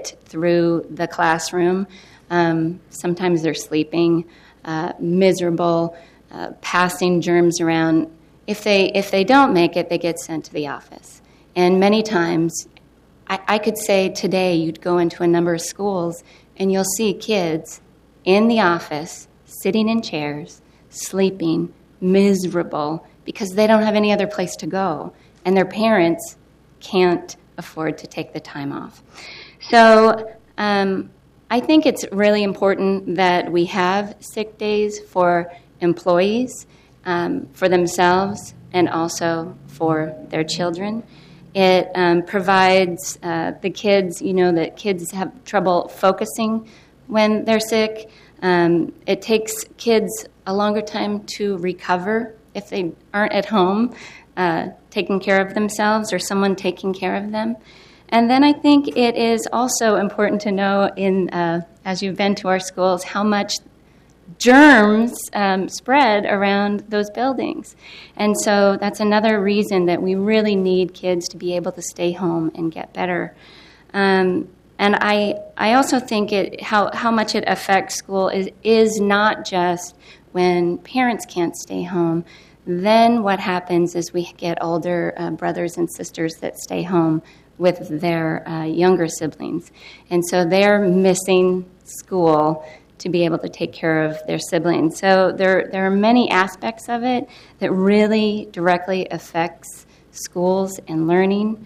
get through the classroom. Sometimes they're sleeping, miserable, passing germs around. If they don't make it, they get sent to the office. And many times, I could say today you'd go into a number of schools and you'll see kids in the office sitting in chairs, sleeping, miserable, because they don't have any other place to go. And their parents can't afford to take the time off. So I think it's really important that we have sick days for employees, for themselves, and also for their children. It provides the kids, that kids have trouble focusing when they're sick. It takes kids a longer time to recover if they aren't at home taking care of themselves or someone taking care of them. And then I think it is also important to know, as you've been to our schools, how much germs spread around those buildings. And so that's another reason that we really need kids to be able to stay home and get better. And I also think how much it affects school is not just when parents can't stay home. Then what happens is we get older brothers and sisters that stay home with their younger siblings. And so they're missing school to be able to take care of their siblings. So there are many aspects of it that really directly affects schools and learning.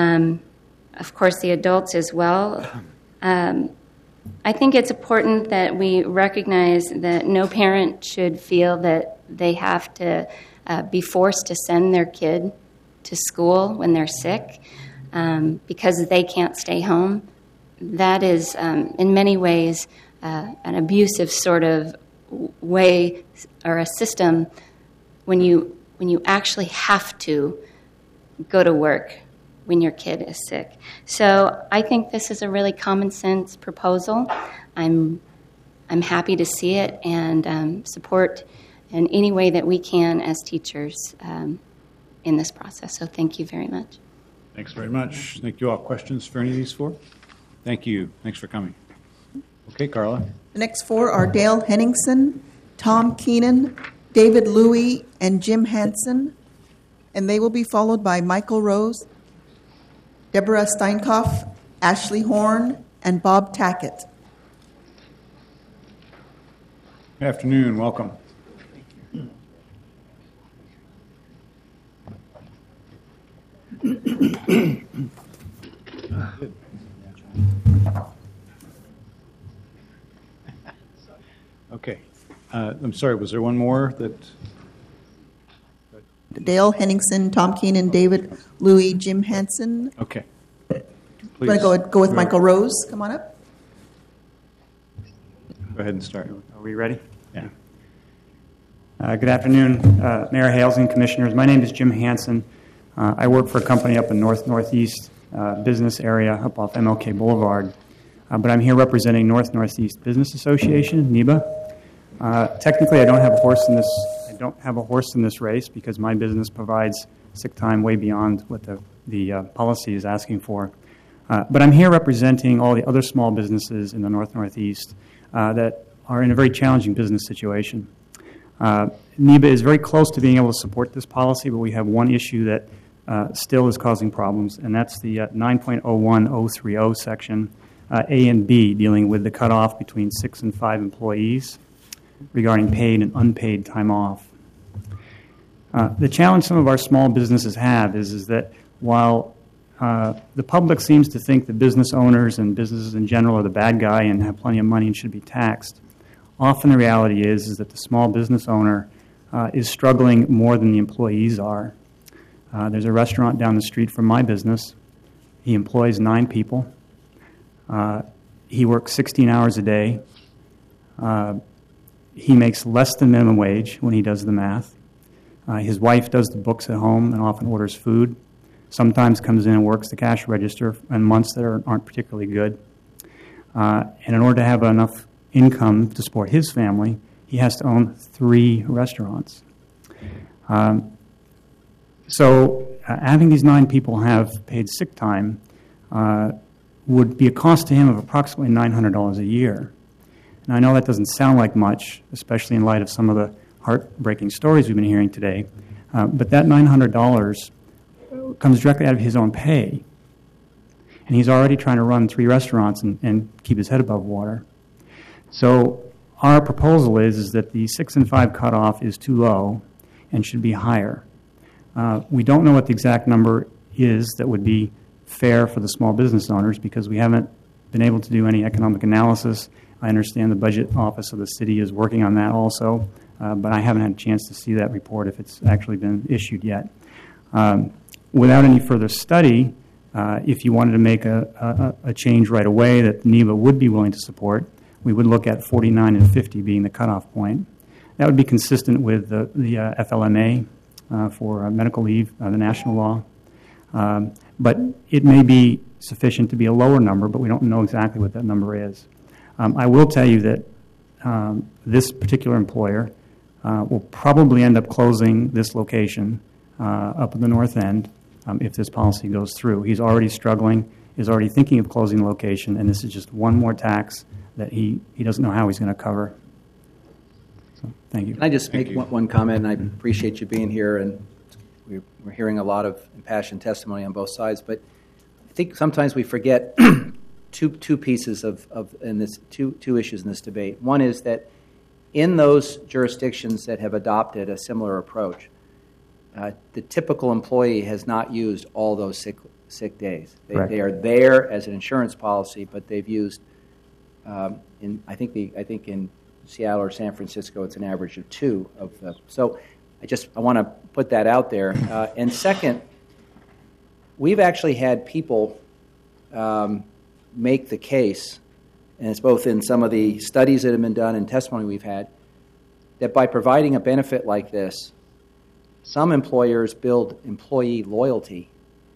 Of course, the adults as well. I think it's important that we recognize that no parent should feel that they have to be forced to send their kid to school when they're sick because they can't stay home. That is, in many ways, an abusive sort of way or a system when you actually have to go to work when your kid is sick. So I think this is a really common sense proposal. I'm happy to see it and support in any way that we can as teachers in this process. So thank you very much. Thanks very much. Thank you all. Questions for any of these four? Thank you. Thanks for coming. Okay, Carla. The next four are Dale Henningsen, Tom Keenan, David Louie, and Jim Hansen. And they will be followed by Michael Rose, Deborah Steinkoff, Ashley Horn, and Bob Tackett. Good afternoon. Welcome. Okay. I'm sorry, was there one more that... Dale Henningsen, Tom Keenan, David Louie, Jim Hansen. Okay. Please. I'm going to go with Michael Rose. Come on up. Go ahead and start. Are we ready? Yeah. Good afternoon, Mayor Hales and Commissioners. My name is Jim Hansen. I work for a company up in Northeast business area up off MLK Boulevard. But I'm here representing Northeast Business Association, NEBA. Technically, I don't have a horse in this. I don't have a horse in this race because my business provides sick time way beyond what the policy is asking for. But I'm here representing all the other small businesses in the Northeast that are in a very challenging business situation. NEBA is very close to being able to support this policy, but we have one issue that still is causing problems, and that's the 9.01030 section, A and B, dealing with the cutoff between 6 and 5 employees regarding paid and unpaid time off. The challenge some of our small businesses have is that while the public seems to think that business owners and businesses in general are the bad guy and have plenty of money and should be taxed, often the reality is that the small business owner is struggling more than the employees are. There's a restaurant down the street from my business. He employs 9 people. He works 16 hours a day. He makes less than minimum wage when he does the math. His wife does the books at home and often orders food. Sometimes comes in and works the cash register in months that aren't particularly good. And in order to have enough income to support his family, he has to own 3 restaurants. So having these 9 people have paid sick time would be a cost to him of approximately $900 a year. And I know that doesn't sound like much, especially in light of some of the heartbreaking stories we've been hearing today, but that $900 comes directly out of his own pay. And he's already trying to run 3 restaurants and keep his head above water. So our proposal is that the 6 and 5 cutoff is too low and should be higher. We don't know what the exact number is that would be fair for the small business owners because we haven't been able to do any economic analysis. I understand the budget office of the city is working on that also, but I haven't had a chance to see that report if it's actually been issued yet. Without any further study, if you wanted to make a change right away that NEVA would be willing to support, we would look at 49 and 50 being the cutoff point. That would be consistent with the FLMA for medical leave, the national law. But it may be sufficient to be a lower number, but we don't know exactly what that number is. I will tell you that this particular employer will probably end up closing this location up at the north end if this policy goes through. He's already struggling, is already thinking of closing the location, and this is just one more tax that he doesn't know how he's going to cover. So, thank you. Can I just make one comment? And I appreciate you being here, and we're hearing a lot of impassioned testimony on both sides. But I think sometimes we forget two pieces of in this two issues in this debate. One is that in those jurisdictions that have adopted a similar approach, the typical employee has not used all those sick days. They are there as an insurance policy, but they've used I think in Seattle or San Francisco it's an average of 2 of them. So I want to put that out there. And second, we've actually had people make the case, and it's both in some of the studies that have been done and testimony we've had, that by providing a benefit like this, some employers build employee loyalty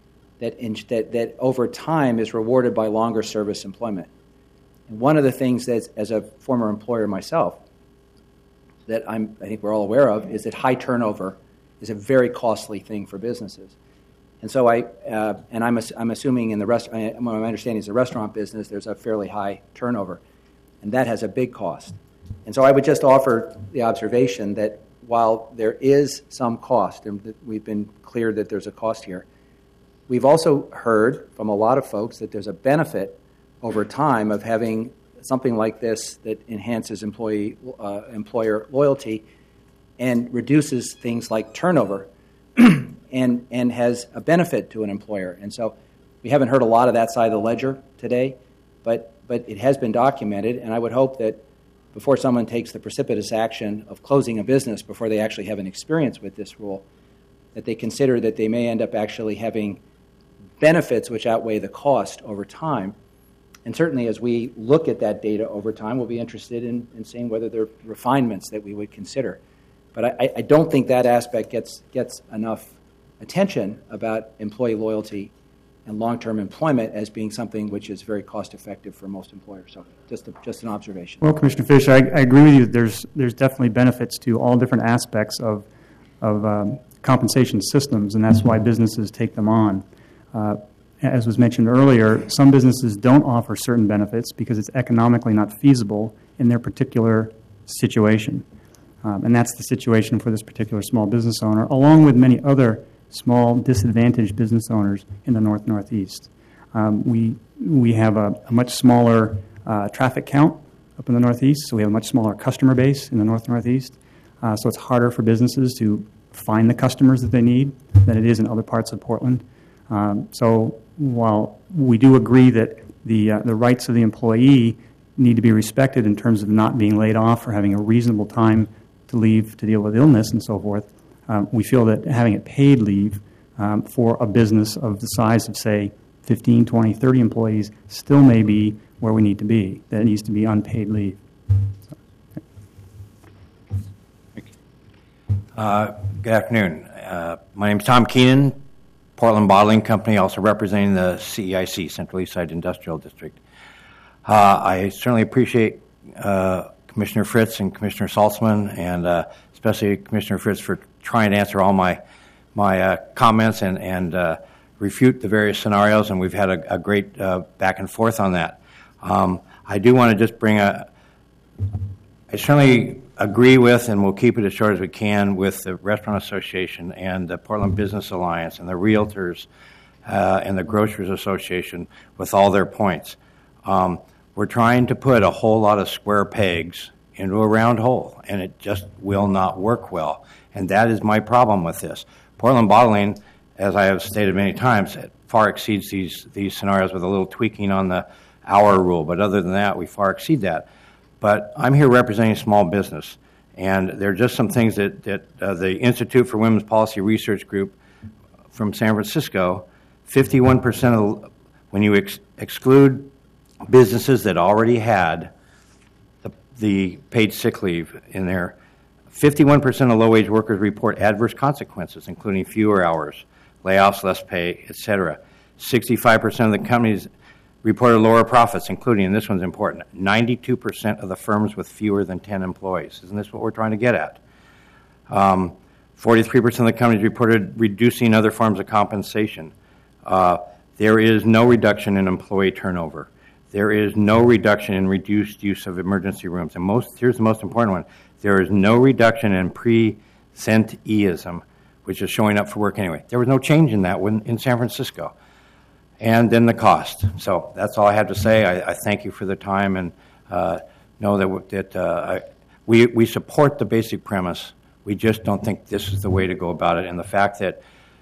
that over time is rewarded by longer service employment. And one of the things that, as a former employer myself, that I think we're all aware of is that high turnover is a very costly thing for businesses. And so I'm assuming in my understanding is the restaurant business, there's a fairly high turnover, and that has a big cost. And so I would just offer the observation that while there is some cost, and we've been clear that there's a cost here, we've also heard from a lot of folks that there's a benefit over time of having something like this that enhances employer loyalty and reduces things like turnover and has a benefit to an employer. And so we haven't heard a lot of that side of the ledger today, but it has been documented, and I would hope that before someone takes the precipitous action of closing a business before they actually have an experience with this rule, that they consider that they may end up actually having benefits which outweigh the cost over time. And certainly as we look at that data over time, we'll be interested in seeing whether there are refinements that we would consider. But I don't think that aspect gets enough attention about employee loyalty and long-term employment as being something which is very cost-effective for most employers. So just an observation. Well, Commissioner Fish, I agree with you. There's definitely benefits to all different aspects of compensation systems, and that's why businesses take them on. As was mentioned earlier, some businesses don't offer certain benefits because it's economically not feasible in their particular situation. And that's the situation for this particular small business owner, along with many other small disadvantaged business owners in the Northeast. We have a much smaller traffic count up in the Northeast, so we have a much smaller customer base in the Northeast. So it's harder for businesses to find the customers that they need than it is in other parts of Portland. So while we do agree that the rights of the employee need to be respected in terms of not being laid off or having a reasonable time to leave to deal with illness and so forth, we feel that having a paid leave for a business of the size of, say, 15, 20, 30 employees still may be where we need to be. That it needs to be unpaid leave. Good afternoon. My name is Tom Keenan, Portland Bottling Company, also representing the CEIC, Central Eastside Industrial District. I certainly appreciate Commissioner Fritz and Commissioner Saltzman, and especially Commissioner Fritz for trying to answer all my comments and refute the various scenarios, and we've had a great back and forth on that. I do want to just bring I certainly agree with, and we'll keep it as short as we can, with the Restaurant Association and the Portland Business Alliance and the Realtors and the Grocers Association with all their points. We're trying to put a whole lot of square pegs into a round hole, and it just will not work well. And that is my problem with this. Portland Bottling, as I have stated many times, it far exceeds these scenarios with a little tweaking on the hour rule. But other than that, we far exceed that. But I'm here representing small business, and there are just some things that the Institute for Women's Policy Research Group from San Francisco, 51% of, when you exclude businesses that already had the paid sick leave in there, 51% of low-wage workers report adverse consequences, including fewer hours, layoffs, less pay, etc. 65% of the companies reported lower profits, including, and this one's important, 92% of the firms with fewer than 10 employees. Isn't this what we're trying to get at? 43% of the companies reported reducing other forms of compensation. There is no reduction in employee turnover. There is no reduction in reduced use of emergency rooms. And here's the most important one. There is no reduction in presenteeism, which is showing up for work anyway. There was no change in that in San Francisco. And then the cost. So that's all I have to say. I thank you for the time, and know that we support the basic premise. We just don't think this is the way to go about it. And the fact that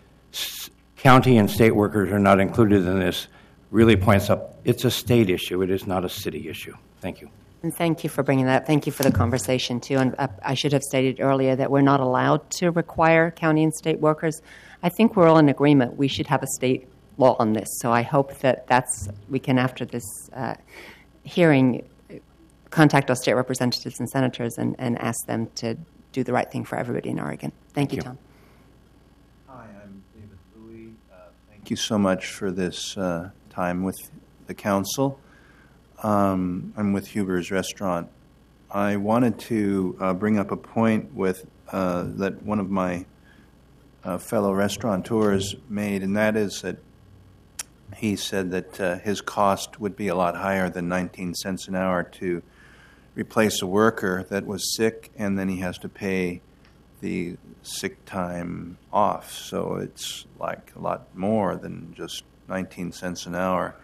county and state workers are not included in this really points up it's a state issue. It is not a city issue. Thank you. And thank you for bringing that. Thank you for the conversation, too. And I should have stated earlier that we're not allowed to require county and state workers. I think we're all in agreement. We should have a state law on this. So I hope that we can, after this hearing, contact our state representatives and senators and ask them to do the right thing for everybody in Oregon. Thank you, Tom. Hi, I'm David Louie. Thank you so much for this time with the council. I'm with Huber's Restaurant. I wanted to bring up a point with that one of my fellow restaurateurs made, and that is that he said that his cost would be a lot higher than 19 cents an hour to replace a worker that was sick, and then he has to pay the sick time off. So it's like a lot more than just 19 cents an hour.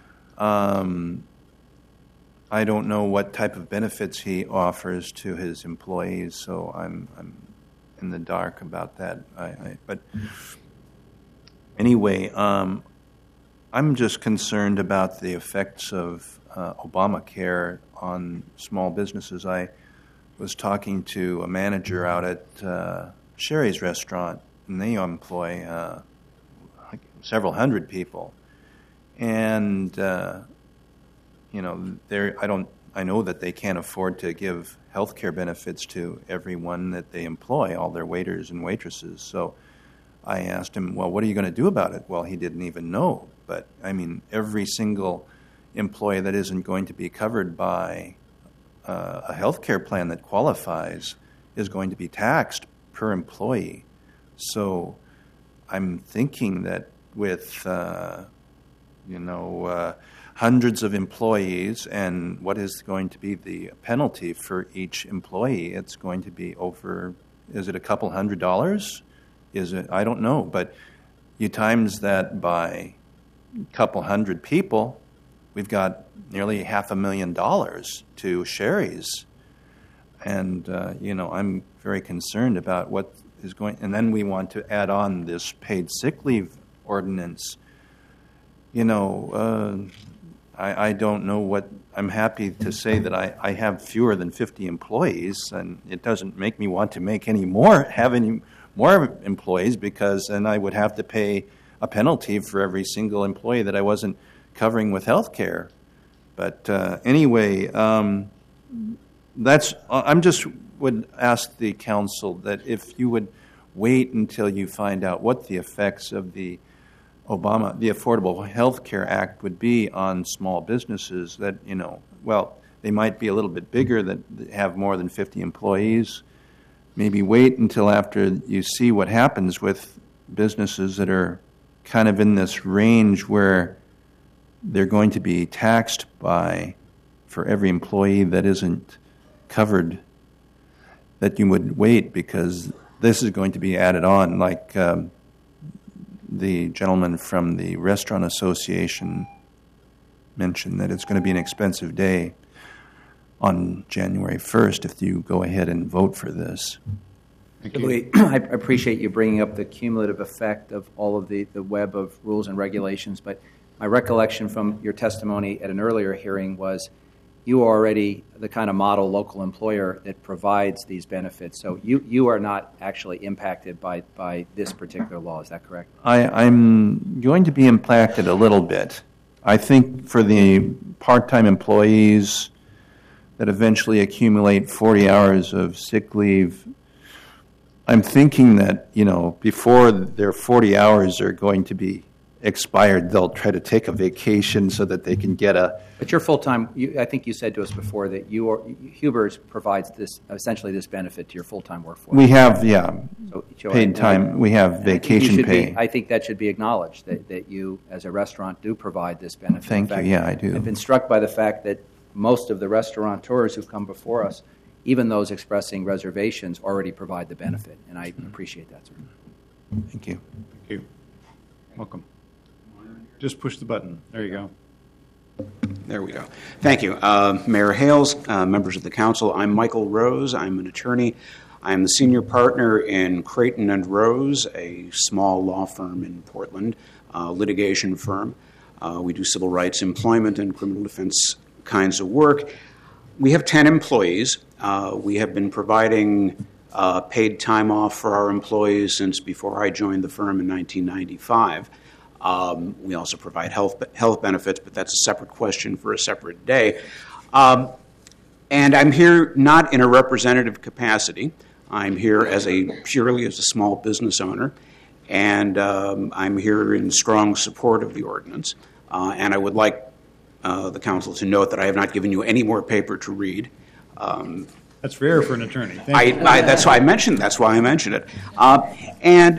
I don't know what type of benefits he offers to his employees, so I'm in the dark about that. But anyway, I'm just concerned about the effects of Obamacare on small businesses. I was talking to a manager out at Sherry's Restaurant, and they employ several hundred people. And I know that they can't afford to give health care benefits to everyone that they employ, all their waiters and waitresses. So I asked him, well, what are you going to do about it? Well, he didn't even know. But, I mean, every single employee that isn't going to be covered by a health care plan that qualifies is going to be taxed per employee. So I'm thinking that with, hundreds of employees, and what is going to be the penalty for each employee? It's going to be over, is it a couple $100? Is it? I don't know. But you times that by a couple hundred people, we've got nearly $500,000 to Sherry's. And, I'm very concerned about what is going, and then we want to add on this paid sick leave ordinance. I don't know what, I'm happy to say that I have fewer than 50 employees, and it doesn't make me want to have any more employees, because then I would have to pay a penalty for every single employee that I wasn't covering with health care. But anyway, I just would ask the council that if you would wait until you find out what the effects of the Affordable Health Care Act would be on small businesses that, they might be a little bit bigger, that have more than 50 employees. Maybe wait until after you see what happens with businesses that are kind of in this range where they're going to be taxed by, for every employee that isn't covered, that you would wait because this is going to be added on, like the gentleman from the Restaurant Association mentioned, that it's going to be an expensive day on January 1st if you go ahead and vote for this. Louis, I appreciate you bringing up the cumulative effect of all of the web of rules and regulations, but my recollection from your testimony at an earlier hearing was you are already the kind of model local employer that provides these benefits, so you are not actually impacted by this particular law. Is that correct? I'm going to be impacted a little bit. I think for the part-time employees that eventually accumulate 40 hours of sick leave, I'm thinking that, before their 40 hours are going to be expired, they'll try to take a vacation so that they can get a... But you're full-time. I think you said to us before that Huber's provides essentially this benefit to your full-time workforce. We have, So paid time. We have vacation pay. I think that should be acknowledged, that you, as a restaurant, do provide this benefit. Thank you. Yeah, I do. I've been struck by the fact that most of the restaurateurs who've come before us, even those expressing reservations, already provide the benefit, and I appreciate that, sir. Thank you. Thank you. Welcome. Just push the button. There you go. There we go. Thank you. Mayor Hales, members of the council, I'm Michael Rose. I'm an attorney. I'm the senior partner in Creighton and Rose, a small law firm in Portland, litigation firm. We do civil rights, employment, and criminal defense kinds of work. We have 10 employees. We have been providing paid time off for our employees since before I joined the firm in 1995. We also provide health benefits, but that's a separate question for a separate day. And I'm here not in a representative capacity. I'm here purely as a small business owner, and I'm here in strong support of the ordinance. And I would like the council to note that I have not given you any more paper to read. That's rare for an attorney. That's why I mentioned it. And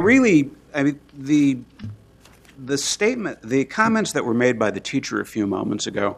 the statement, the comments that were made by the teacher a few moments ago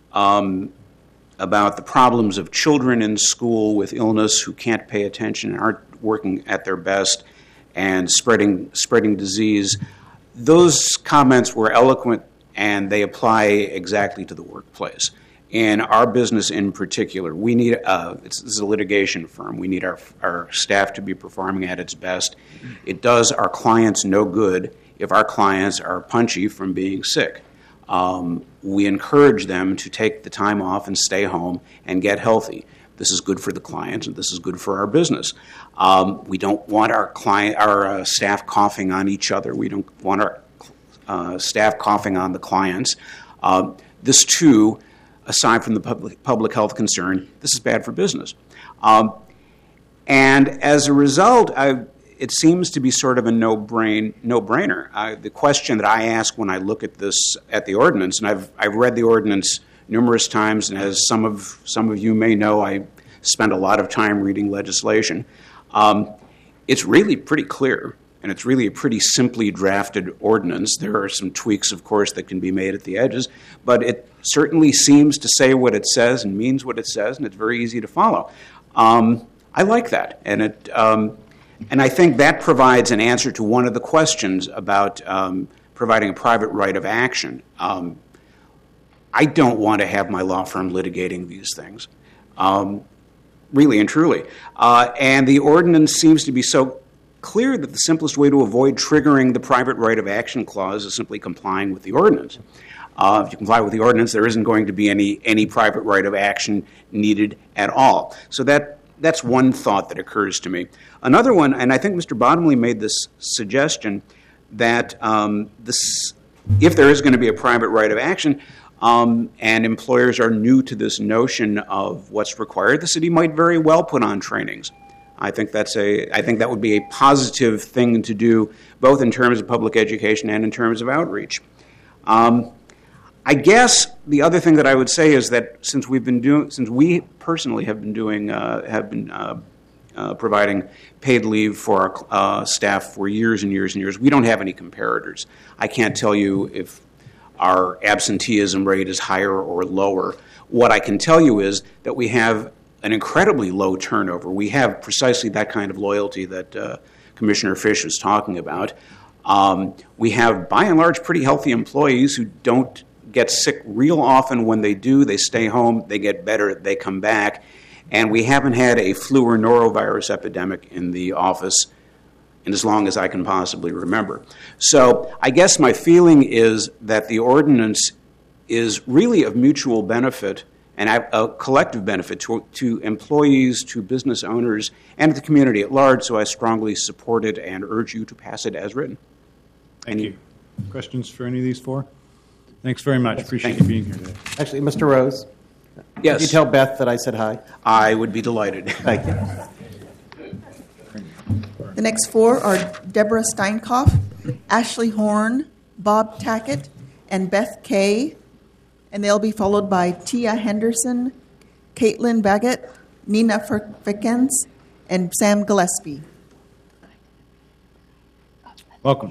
about the problems of children in school with illness who can't pay attention and aren't working at their best and spreading disease, those comments were eloquent and they apply exactly to the workplace. In our business in particular, we need, this is a litigation firm, we need our staff to be performing at its best. It does our clients no good if our clients are punchy from being sick. We encourage them to take the time off and stay home and get healthy. This is good for the clients and this is good for our business. We don't want our staff coughing on each other. We don't want our staff coughing on the clients. This too, aside from the public health concern, this is bad for business. And as a result, it seems to be sort of a no-brainer. The question that I ask when I look at the ordinance, and I've read the ordinance numerous times, and as some of you may know, I spend a lot of time reading legislation. It's really pretty clear, and it's really a pretty simply drafted ordinance. There are some tweaks, of course, that can be made at the edges, but it certainly seems to say what it says and means what it says, and it's very easy to follow. I like that, and I think that provides an answer to one of the questions about providing a private right of action. I don't want to have my law firm litigating these things, really and truly. And the ordinance seems to be so clear that the simplest way to avoid triggering the private right of action clause is simply complying with the ordinance. If you comply with the ordinance, there isn't going to be any private right of action needed at all. So that's one thought that occurs to me. Another one, and I think Mr. Bottomley made this suggestion, that if there is going to be a private right of action and employers are new to this notion of what's required, the city might very well put on trainings. I think that would be a positive thing to do, both in terms of public education and in terms of outreach. I guess the other thing that I would say is that since we personally have been providing paid leave for our staff for years and years and years. We don't have any comparators. I can't tell you if our absenteeism rate is higher or lower. What I can tell you is that we have an incredibly low turnover. We have precisely that kind of loyalty that Commissioner Fish was talking about. We have, by and large, pretty healthy employees who don't get sick real often. When they do, they stay home, they get better, they come back. And we haven't had a flu or norovirus epidemic in the office in as long as I can possibly remember. So I guess my feeling is that the ordinance is really of mutual benefit and a collective benefit to employees, to business owners, and the community at large, so I strongly support it and urge you to pass it as written. Thank you. Questions for any of these four? Thanks very much. Appreciate you being here today. Actually, Mr. Rose, Yes. could you tell Beth that I said hi? I would be delighted. Thank you. The next four are Deborah Steinkoff, Ashley Horn, Bob Tackett, and Beth Kay, and they'll be followed by Tia Henderson, Caitlin Baggett, Nina Fickens, and Sam Gillespie. Welcome.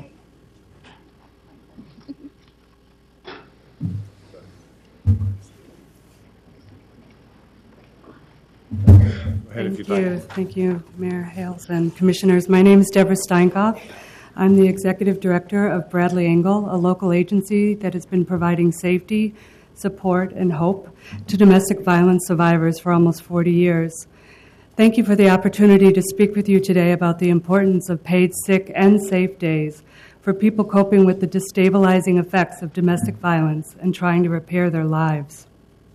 Go ahead if you'd like. Thank you, Mayor Hales and Commissioners. My name is Deborah Steinkoff. I'm the Executive Director of Bradley Engel, a local agency that has been providing safety, support, and hope to domestic violence survivors for almost 40 years. Thank you for the opportunity to speak with you today about the importance of paid sick and safe days for people coping with the destabilizing effects of domestic violence and trying to repair their lives.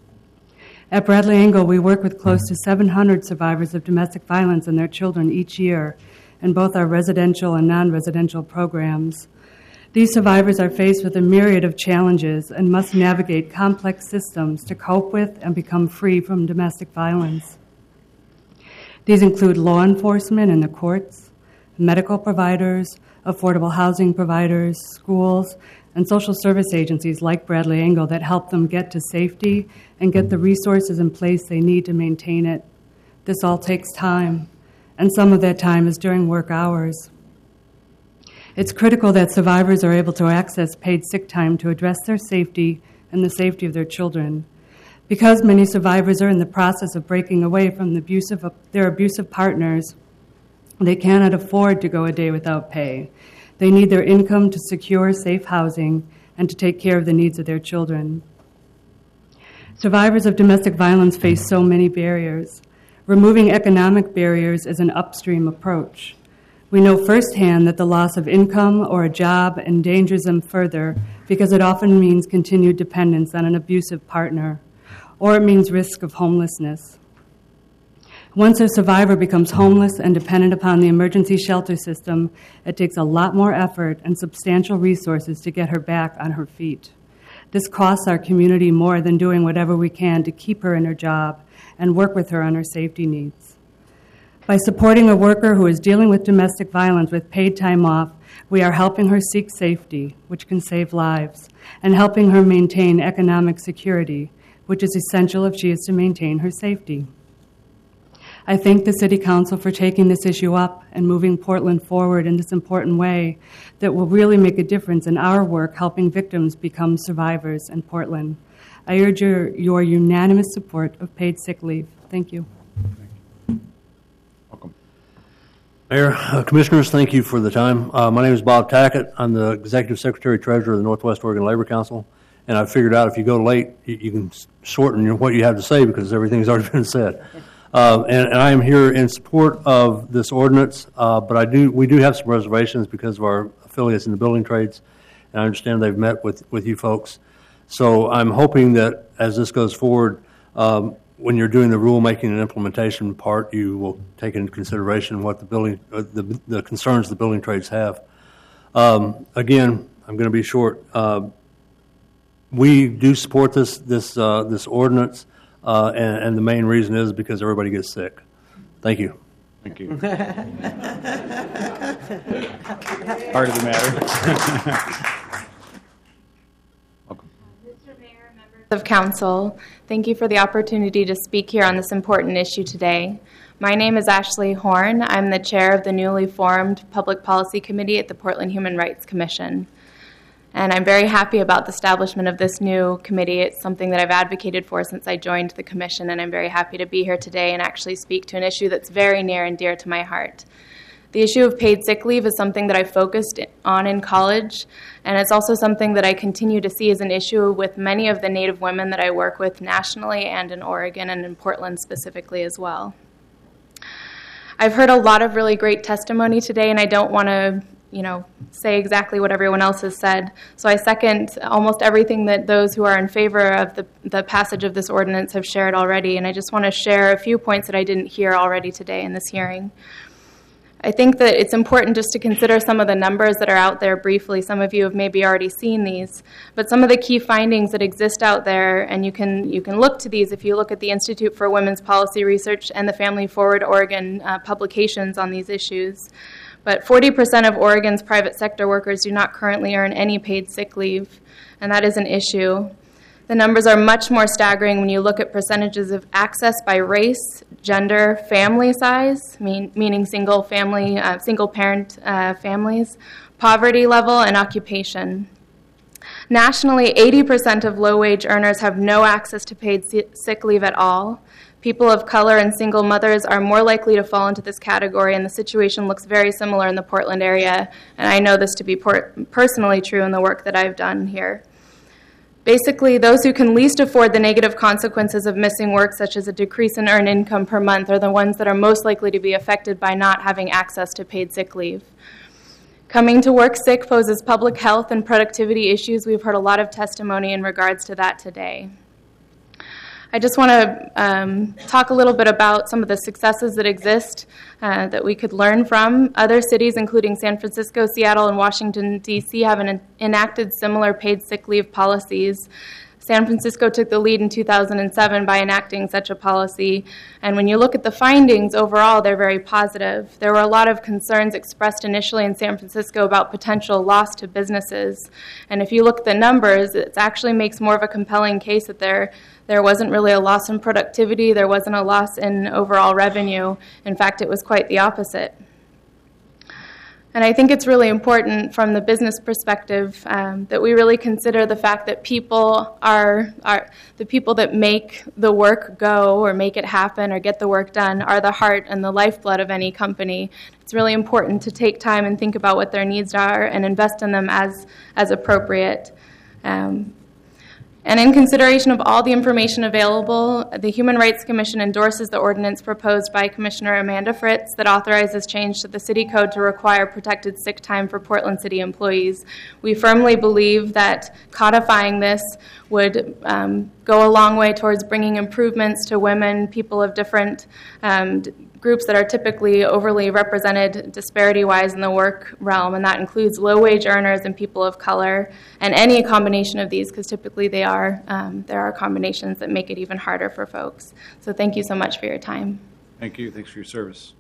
At Bradley Engel, we work with close to 700 survivors of domestic violence and their children each year in both our residential and non-residential programs. These survivors are faced with a myriad of challenges and must navigate complex systems to cope with and become free from domestic violence. These include law enforcement and the courts, medical providers, affordable housing providers, schools, and social service agencies like Bradley Engel that help them get to safety and get the resources in place they need to maintain it. This all takes time, and some of that time is during work hours. It's critical that survivors are able to access paid sick time to address their safety and the safety of their children. Because many survivors are in the process of breaking away from their abusive partners, they cannot afford to go a day without pay. They need their income to secure safe housing and to take care of the needs of their children. Survivors of domestic violence face so many barriers. Removing economic barriers is an upstream approach. We know firsthand that the loss of income or a job endangers them further because it often means continued dependence on an abusive partner, or it means risk of homelessness. Once a survivor becomes homeless and dependent upon the emergency shelter system, it takes a lot more effort and substantial resources to get her back on her feet. This costs our community more than doing whatever we can to keep her in her job and work with her on her safety needs. By supporting a worker who is dealing with domestic violence with paid time off, we are helping her seek safety, which can save lives, and helping her maintain economic security, which is essential if she is to maintain her safety. I thank the City Council for taking this issue up and moving Portland forward in this important way that will really make a difference in our work helping victims become survivors in Portland. I urge your unanimous support of paid sick leave. Thank you. Welcome. Mayor, Commissioners, thank you for the time. My name is Bob Tackett. I'm the Executive Secretary Treasurer of the Northwest Oregon Labor Council, and I figured out if you go late, you can shorten what you have to say because everything's already been said. And I am here in support of this ordinance, but we do have some reservations because of our affiliates in the building trades, and I understand they've met with you folks. So I'm hoping that as this goes forward, when you're doing the rulemaking and implementation part, you will take into consideration what the concerns the building trades have. Again, I'm going to be short. We do support this ordinance. And the main reason is because everybody gets sick. Thank you. Thank you. Part of the matter. Welcome. Mr. Mayor, members of Council, thank you for the opportunity to speak here on this important issue today. My name is Ashley Horn. I'm the chair of the newly formed Public Policy Committee at the Portland Human Rights Commission. And I'm very happy about the establishment of this new committee. It's something that I've advocated for since I joined the commission, and I'm very happy to be here today and actually speak to an issue that's very near and dear to my heart. The issue of paid sick leave is something that I focused on in college, and it's also something that I continue to see as an issue with many of the Native women that I work with nationally and in Oregon and in Portland specifically as well. I've heard a lot of really great testimony today, and I don't want to say exactly what everyone else has said. So I second almost everything that those who are in favor of the passage of this ordinance have shared already, and I just want to share a few points that I didn't hear already today in this hearing. I think that it's important just to consider some of the numbers that are out there briefly. Some of you have maybe already seen these, but some of the key findings that exist out there, and you can look to these if you look at the Institute for Women's Policy Research and the Family Forward Oregon publications on these issues. But 40% of Oregon's private sector workers do not currently earn any paid sick leave, and that is an issue. The numbers are much more staggering when you look at percentages of access by race, gender, family size, meaning single parent families, poverty level, and occupation. Nationally, 80% of low-wage earners have no access to paid sick leave at all. People of color and single mothers are more likely to fall into this category, and the situation looks very similar in the Portland area, and I know this to be personally true in the work that I've done here. Basically, those who can least afford the negative consequences of missing work, such as a decrease in earned income per month, are the ones that are most likely to be affected by not having access to paid sick leave. Coming to work sick poses public health and productivity issues. We've heard a lot of testimony in regards to that today. I just want to talk a little bit about some of the successes that exist that we could learn from. Other cities, including San Francisco, Seattle, and Washington, D.C., have enacted similar paid sick leave policies. San Francisco took the lead in 2007 by enacting such a policy, and when you look at the findings overall, they're very positive. There were a lot of concerns expressed initially in San Francisco about potential loss to businesses, and if you look at the numbers, it actually makes more of a compelling case that there wasn't really a loss in productivity, there wasn't a loss in overall revenue. In fact, it was quite the opposite. And I think it's really important from the business perspective that we really consider the fact that people are the people that make the work go or make it happen or get the work done are the heart and the lifeblood of any company. It's really important to take time and think about what their needs are and invest in them as appropriate. And in consideration of all the information available, the Human Rights Commission endorses the ordinance proposed by Commissioner Amanda Fritz that authorizes change to the city code to require protected sick time for Portland City employees. We firmly believe that codifying this would go a long way towards bringing improvements to women, people of different groups that are typically overly represented disparity-wise in the work realm, and that includes low-wage earners and people of color, and any combination of these, because typically there are combinations that make it even harder for folks. So thank you so much for your time. Thank you. Thanks for your service.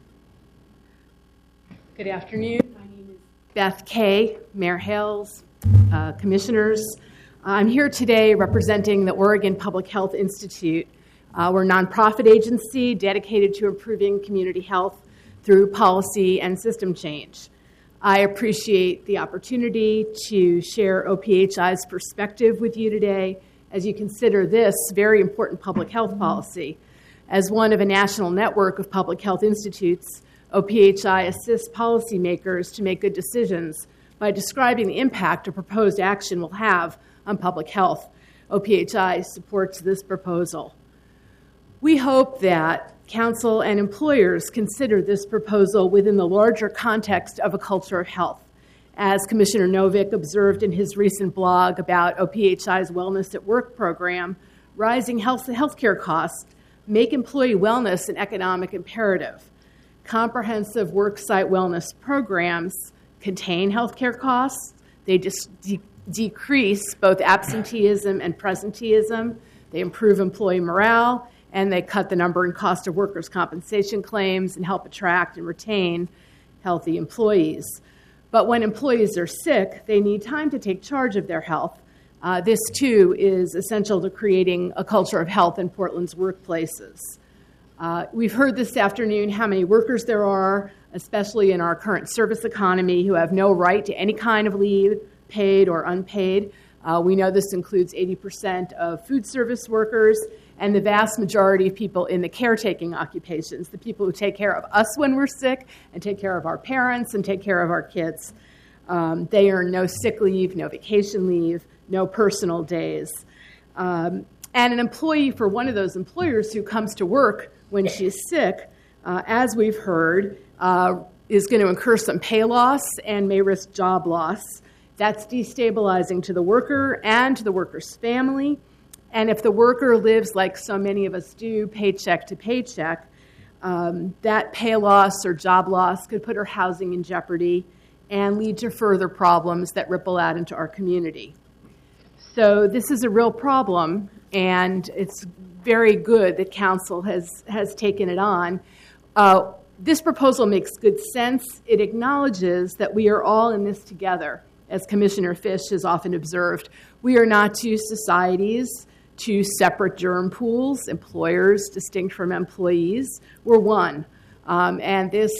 Good afternoon. My name is Beth Kay, Mayor Hales, commissioners. I'm here today representing the Oregon Public Health Institute. We're a nonprofit agency dedicated to improving community health through policy and system change. I appreciate the opportunity to share OPHI's perspective with you today as you consider this very important public health policy. As one of a national network of public health institutes, OPHI assists policymakers to make good decisions by describing the impact a proposed action will have on public health. OPHI supports this proposal. We hope that council and employers consider this proposal within the larger context of a culture of health. As Commissioner Novick observed in his recent blog about OPHI's Wellness at Work program, rising healthcare costs make employee wellness an economic imperative. Comprehensive worksite wellness programs contain healthcare costs. They decrease both absenteeism and presenteeism. They improve employee morale, and they cut the number and cost of workers' compensation claims and help attract and retain healthy employees. But when employees are sick, they need time to take charge of their health, This, too, is essential to creating a culture of health in Portland's workplaces. We've heard this afternoon how many workers there are, especially in our current service economy, who have no right to any kind of leave, paid or unpaid. We know this includes 80% of food service workers and the vast majority of people in the caretaking occupations, the people who take care of us when we're sick and take care of our parents and take care of our kids. They earn no sick leave, no vacation leave, no personal days. And an employee for one of those employers who comes to work when she's sick, as we've heard, is going to incur some pay loss and may risk job loss. That's destabilizing to the worker and to the worker's family. And if the worker lives like so many of us do, paycheck to paycheck, that pay loss or job loss could put her housing in jeopardy and lead to further problems that ripple out into our community. So this is a real problem, and it's very good that Council has taken it on. This proposal makes good sense. It acknowledges that we are all in this together. As Commissioner Fish has often observed, we are not two societies, two separate germ pools, employers distinct from employees. We're one. And this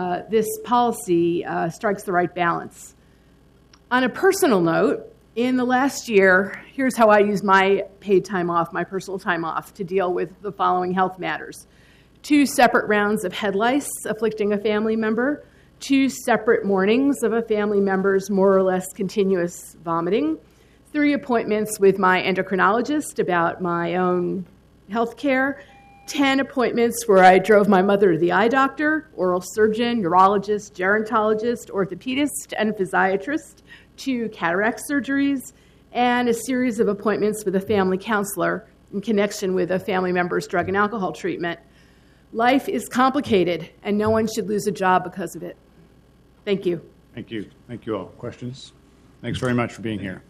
policy strikes the right balance. On a personal note, in the last year, here's how I used my paid time off, my personal time off, to deal with the following health matters. 2 separate rounds of head lice afflicting a family member, 2 separate mornings of a family member's more or less continuous vomiting, 3 appointments with my endocrinologist about my own health care, 10 appointments where I drove my mother to the eye doctor, oral surgeon, neurologist, gerontologist, orthopedist, and physiatrist, 2 cataract surgeries, and a series of appointments with a family counselor in connection with a family member's drug and alcohol treatment. Life is complicated, and no one should lose a job because of it. Thank you. Thank you. Thank you all. Questions? Thanks very much for being here.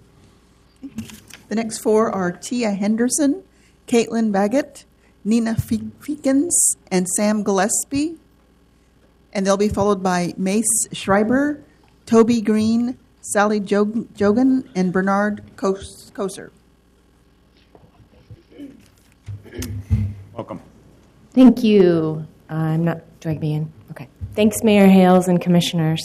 The next 4 are Tia Henderson, Caitlin Baggett, Nina Feekins, and Sam Gillespie. And they'll be followed by Mace Schreiber, Toby Green, Sally Jogan, and Bernard Koser. Welcome. Thank you. Do I be in? Okay. Thanks, Mayor Hales and Commissioners.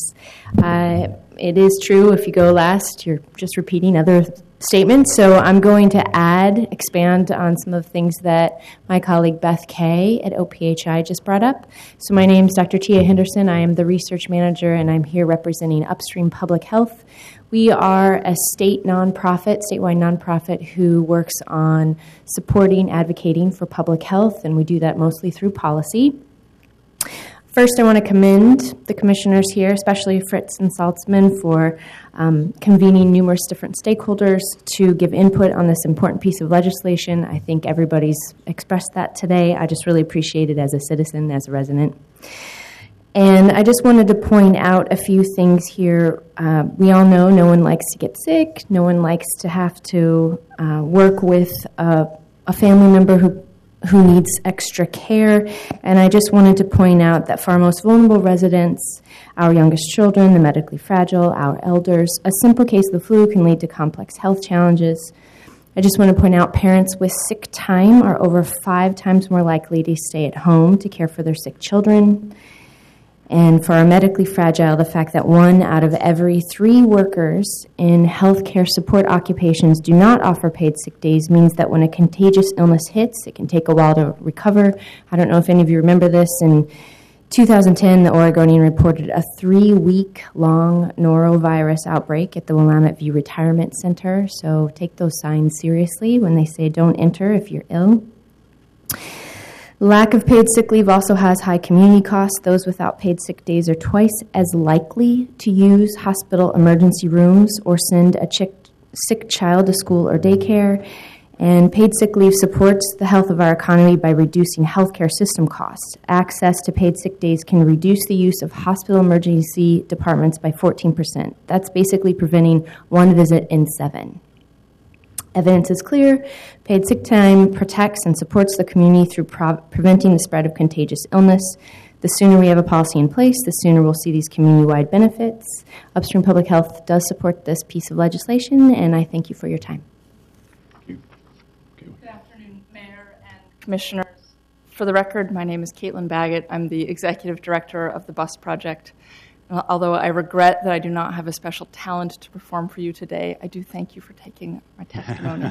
It is true, if you go last, you're just repeating other statements. So I'm going to expand on some of the things that my colleague Beth Kay at OPHI just brought up. So my name is Dr. Tia Henderson. I am the research manager, and I'm here representing Upstream Public Health. We are a statewide nonprofit who works on supporting, advocating for public health, and we do that mostly through policy. First, I want to commend the commissioners here, especially Fritz and Saltzman, for convening numerous different stakeholders to give input on this important piece of legislation. I think everybody's expressed that today. I just really appreciate it as a citizen, as a resident. And I just wanted to point out a few things here. We all know no one likes to get sick. No one likes to have to work with a family member who needs extra care. And I just wanted to point out that for our most vulnerable residents, our youngest children, the medically fragile, our elders, a simple case of the flu can lead to complex health challenges. I just want to point out parents with sick time are over 5 times more likely to stay at home to care for their sick children. And for our medically fragile, the fact that 1 out of every 3 workers in healthcare support occupations do not offer paid sick days means that when a contagious illness hits, it can take a while to recover. I don't know if any of you remember this. In 2010, the Oregonian reported a 3-week-long norovirus outbreak at the Willamette View Retirement Center. So take those signs seriously when they say don't enter if you're ill. Lack of paid sick leave also has high community costs. Those without paid sick days are twice as likely to use hospital emergency rooms or send a sick child to school or daycare. And paid sick leave supports the health of our economy by reducing healthcare system costs. Access to paid sick days can reduce the use of hospital emergency departments by 14%. That's basically preventing 1 visit in 7. Evidence is clear. Paid sick time protects and supports the community through preventing the spread of contagious illness. The sooner we have a policy in place, the sooner we'll see these community-wide benefits. Upstream Public Health does support this piece of legislation, and I thank you for your time. Commissioners. For the record, my name is Caitlin Baggett. I'm the Executive Director of the Bus Project. Although I regret that I do not have a special talent to perform for you today, I do thank you for taking my testimony.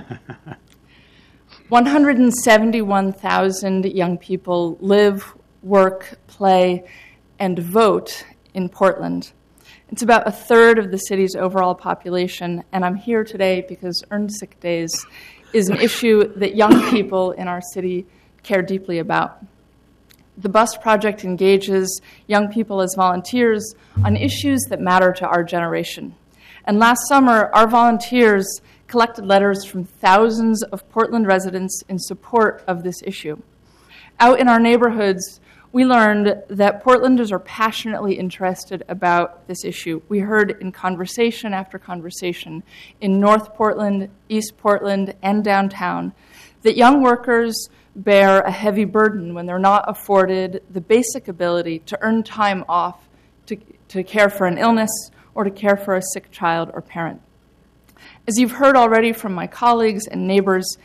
171,000 young people live, work, play, and vote in Portland. It's about a third of the city's overall population, and I'm here today because earned sick days is an issue that young people in our city care deeply about. The Bus Project engages young people as volunteers on issues that matter to our generation. And last summer, our volunteers collected letters from thousands of Portland residents in support of this issue. Out in our neighborhoods, we learned that Portlanders are passionately interested about this issue. We heard in conversation after conversation in North Portland, East Portland, and downtown that young workers bear a heavy burden when they're not afforded the basic ability to earn time off to care for an illness or to care for a sick child or parent. As you've heard already from my colleagues and neighbors,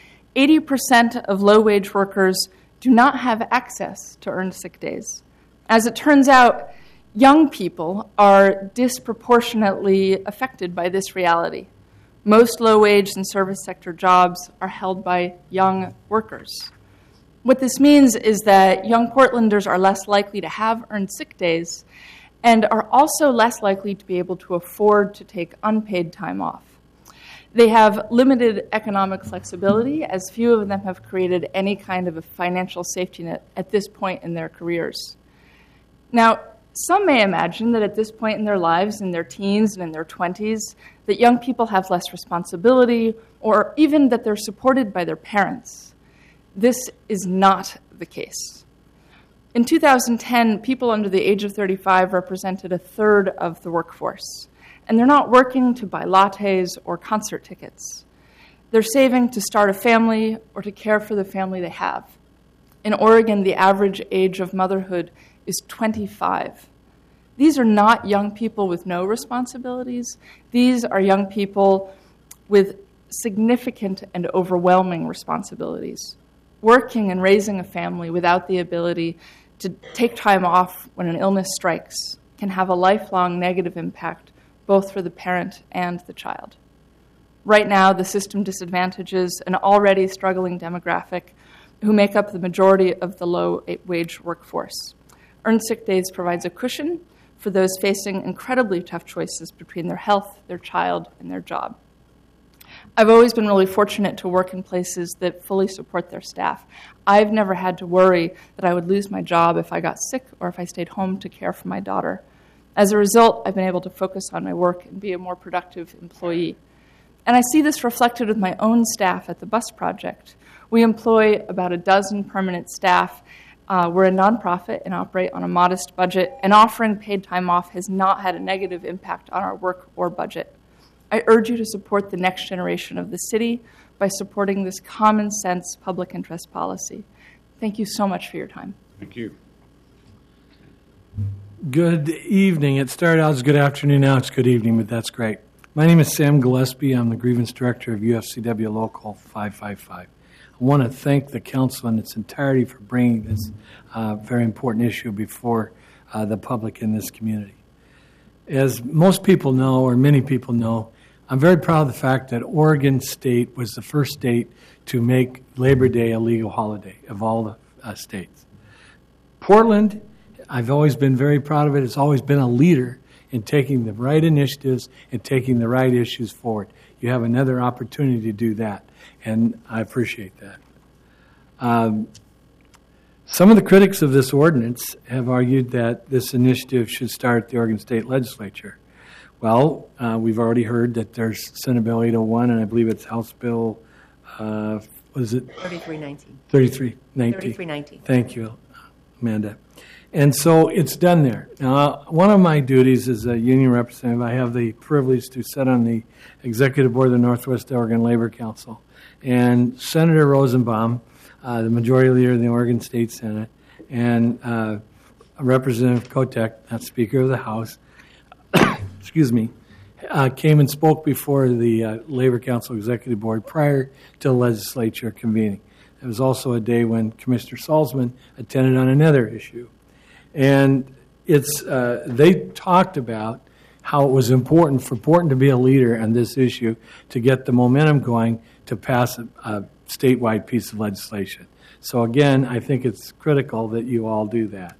80% of low-wage workers do not have access to earned sick days. As it turns out, young people are disproportionately affected by this reality. Most low-wage and service sector jobs are held by young workers. What this means is that young Portlanders are less likely to have earned sick days and are also less likely to be able to afford to take unpaid time off. They have limited economic flexibility, as few of them have created any kind of a financial safety net at this point in their careers. Now, some may imagine that at this point in their lives, in their teens and in their 20s, that young people have less responsibility or even that they're supported by their parents. This is not the case. In 2010, people under the age of 35 represented a third of the workforce, and they're not working to buy lattes or concert tickets. They're saving to start a family or to care for the family they have. In Oregon, the average age of motherhood is 25. These are not young people with no responsibilities. These are young people with significant and overwhelming responsibilities. Working and raising a family without the ability to take time off when an illness strikes can have a lifelong negative impact both for the parent and the child. Right now, the system disadvantages an already struggling demographic who make up the majority of the low-wage workforce. Earned sick days provides a cushion for those facing incredibly tough choices between their health, their child, and their job. I've always been really fortunate to work in places that fully support their staff. I've never had to worry that I would lose my job if I got sick or if I stayed home to care for my daughter. As a result, I've been able to focus on my work and be a more productive employee. And I see this reflected with my own staff at the Bus Project. We employ about a dozen permanent staff. We're a nonprofit and operate on a modest budget, and offering paid time off has not had a negative impact on our work or budget. I urge you to support the next generation of the city by supporting this common sense public interest policy. Thank you so much for your time. Thank you. Good evening. It started out as good afternoon, now it's good evening, but that's great. My name is Sam Gillespie. I'm the Grievance Director of UFCW Local 555. I want to thank the council in its entirety for bringing this very important issue before the public in this community. As most people know, or many people know, I'm very proud of the fact that Oregon State was the first state to make Labor Day a legal holiday of all the states. Portland, I've always been very proud of it. It's always been a leader in taking the right initiatives and taking the right issues forward. You have another opportunity to do that, and I appreciate that. Some of the critics of this ordinance have argued that this initiative should start at the Oregon State Legislature. Well, we've already heard that there's Senate Bill 801, and I believe it's House Bill, what is it? 3319. 3319. 3319. Thank you, Amanda. And so it's done there. Now, one of my duties as a union representative, I have the privilege to sit on the executive board of the Northwest Oregon Labor Council. And Senator Rosenbaum, the majority leader of the Oregon State Senate, and Representative Kotek, not Speaker of the House, excuse me, came and spoke before the Labor Council Executive Board prior to the legislature convening. It was also a day when Commissioner Salzman attended on another issue. And they talked about how it was important to be a leader on this issue to get the momentum going to pass a statewide piece of legislation. So again, I think it's critical that you all do that.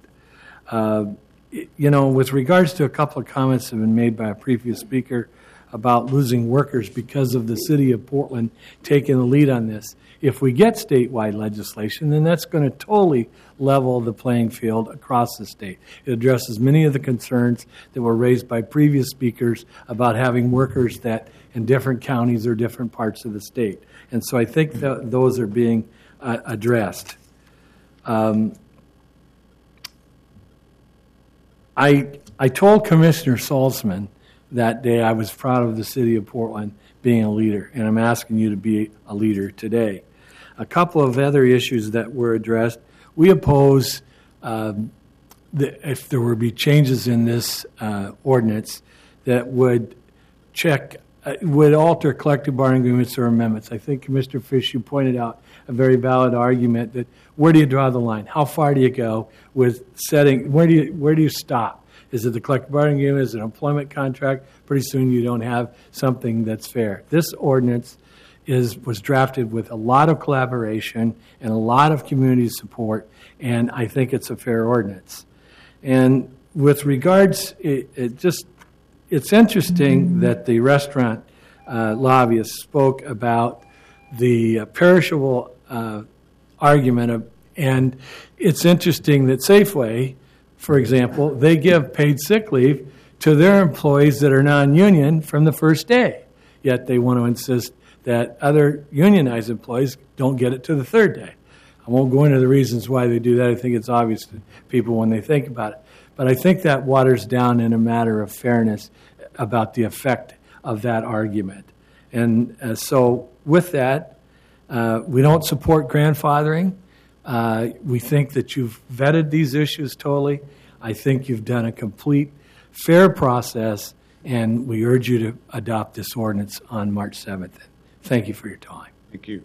With regards to a couple of comments that have been made by a previous speaker about losing workers because of the city of Portland taking the lead on this, if we get statewide legislation, then that's going to totally level the playing field across the state. It addresses many of the concerns that were raised by previous speakers about having workers that in different counties or different parts of the state. And so I think that those are being addressed. I told Commissioner Salzman that day I was proud of the city of Portland being a leader, and I'm asking you to be a leader today. A couple of other issues that were addressed. We oppose if there would be changes in this ordinance that would alter collective bargaining agreements or amendments. I think, Commissioner Fish, you pointed out a very valid argument that where do you draw the line? How far do you go with setting? Where do you stop? Is it the collective bargaining agreement? Is it an employment contract? Pretty soon you don't have something that's fair. This ordinance was drafted with a lot of collaboration and a lot of community support, and I think it's a fair ordinance. And with regards, it's interesting that the restaurant lobbyist spoke about the perishable argument and it's interesting that Safeway, for example, they give paid sick leave to their employees that are non-union from the first day, yet they want to insist that other unionized employees don't get it to the third day. I won't go into the reasons why they do that. I think it's obvious to people when they think about it. But I think that waters down in a matter of fairness about the effect of that argument. And so with that, we don't support grandfathering. We think that you've vetted these issues totally. I think you've done a complete, fair process, and we urge you to adopt this ordinance on March 7th. Thank you for your time. Thank you.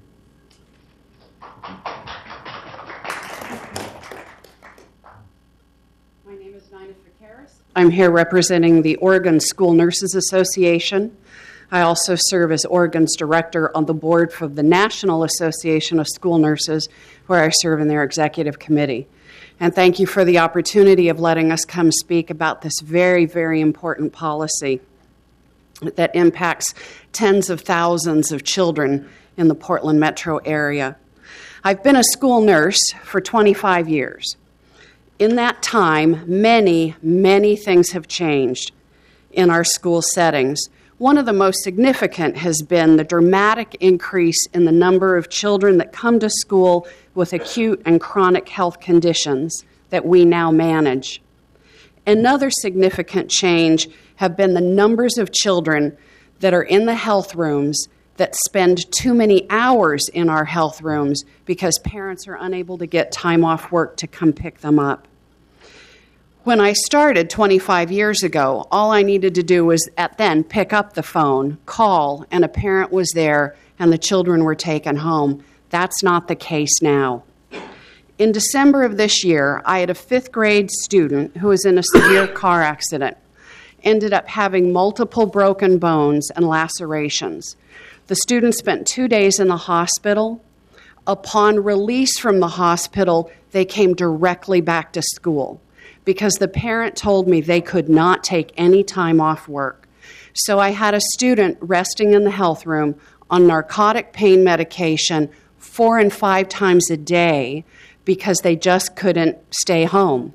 My name is Nina Ficaris. I'm here representing the Oregon School Nurses Association. I also serve as Oregon's director on the board for the National Association of School Nurses, where I serve in their executive committee. And thank you for the opportunity of letting us come speak about this very, very important policy that impacts tens of thousands of children in the Portland metro area. I've been a school nurse for 25 years. In that time, many, many things have changed in our school settings. One of the most significant has been the dramatic increase in the number of children that come to school with acute and chronic health conditions that we now manage. Another significant change have been the numbers of children that are in the health rooms that spend too many hours in our health rooms because parents are unable to get time off work to come pick them up. When I started 25 years ago, all I needed to do was then pick up the phone, call, and a parent was there and the children were taken home. That's not the case now. In December of this year, I had a 5th grade student who was in a severe car accident, ended up having multiple broken bones and lacerations. The student spent 2 days in the hospital. Upon release from the hospital, they came directly back to school because the parent told me they could not take any time off work. So I had a student resting in the health room on narcotic pain medication 4 and 5 times a day because they just couldn't stay home,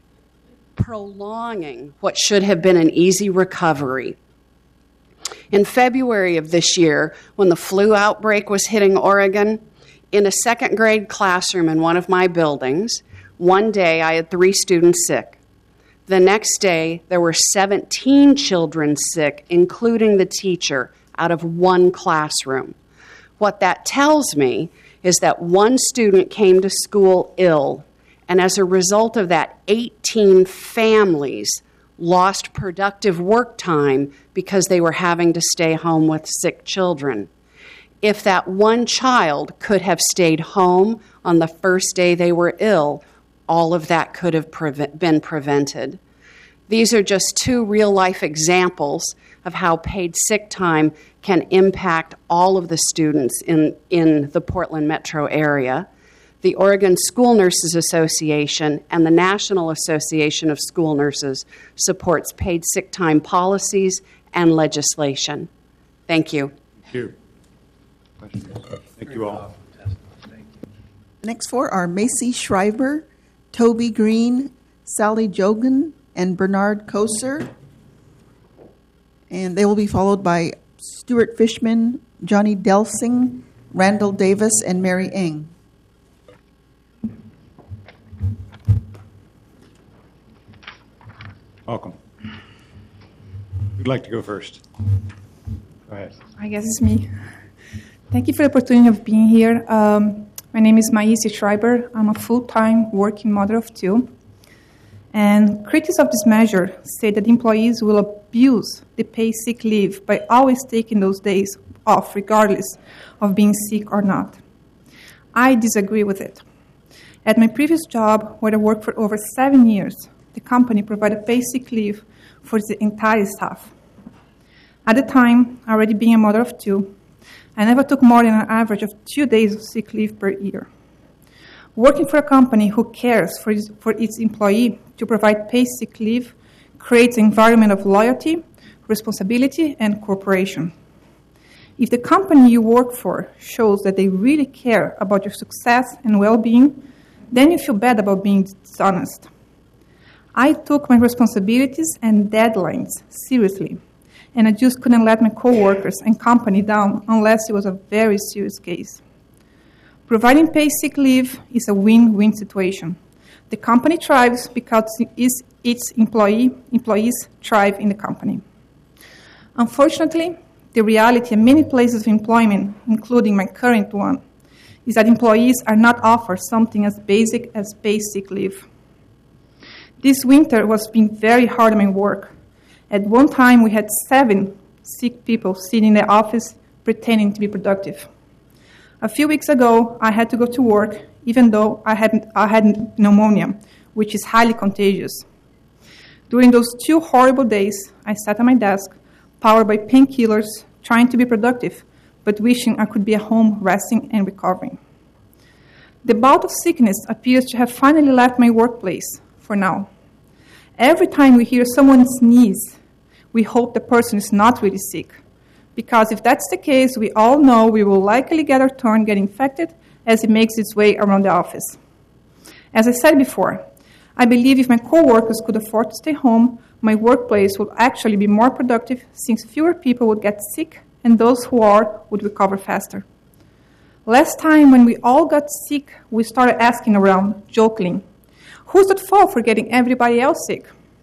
prolonging what should have been an easy recovery. In February of this year, when the flu outbreak was hitting Oregon, in a 2nd grade classroom in one of my buildings, one day I had 3 students sick. The next day, there were 17 children sick, including the teacher, out of one classroom. What that tells me is that one student came to school ill, and as a result of that, 18 families lost productive work time because they were having to stay home with sick children. If that one child could have stayed home on the first day they were ill, all of that could have been prevented. These are just two real-life examples of how paid sick time can impact all of the students in the Portland metro area. The Oregon School Nurses Association and the National Association of School Nurses supports paid sick time policies and legislation. Thank you. Thank you. Questions? Thank you all. The next four are Macy Schreiber, Toby Green, Sally Jogan, and Bernard Koser. And they will be followed by Stuart Fishman, Johnny Delsing, Randall Davis, and Mary Eng. Welcome. Who'd like to go first? Go ahead. I guess it's me. Thank you for the opportunity of being here. My name is Macy Schreiber. I'm a full-time working mother of two. And critics of this measure say that employees will abuse the paid sick leave by always taking those days off regardless of being sick or not. I disagree with it. At my previous job, where I worked for over 7 years, the company provided paid sick leave for the entire staff. At the time, already being a mother of two, I never took more than an average of 2 days of sick leave per year. Working for a company who cares for its employee to provide paid sick leave creates an environment of loyalty, responsibility, and cooperation. If the company you work for shows that they really care about your success and well-being, then you feel bad about being dishonest. I took my responsibilities and deadlines seriously, and I just couldn't let my coworkers and company down unless it was a very serious case. Providing paid sick leave is a win-win situation. The company thrives because its employees thrive in the company. Unfortunately, the reality in many places of employment, including my current one, is that employees are not offered something as basic as paid sick leave. This winter was been very hard on my work. At one time, we had 7 sick people sitting in the office pretending to be productive. A few weeks ago, I had to go to work, even though I had pneumonia, which is highly contagious. During those 2 horrible days, I sat at my desk, powered by painkillers, trying to be productive, but wishing I could be at home resting and recovering. The bout of sickness appears to have finally left my workplace, for now. Every time we hear someone sneeze, we hope the person is not really sick, because if that's the case, we all know we will likely get our turn getting infected as it makes its way around the office. As I said before, I believe if my coworkers could afford to stay home, my workplace would actually be more productive since fewer people would get sick and those who are would recover faster. Last time when we all got sick, we started asking around, jokingly, who's at fault for getting everybody else sick?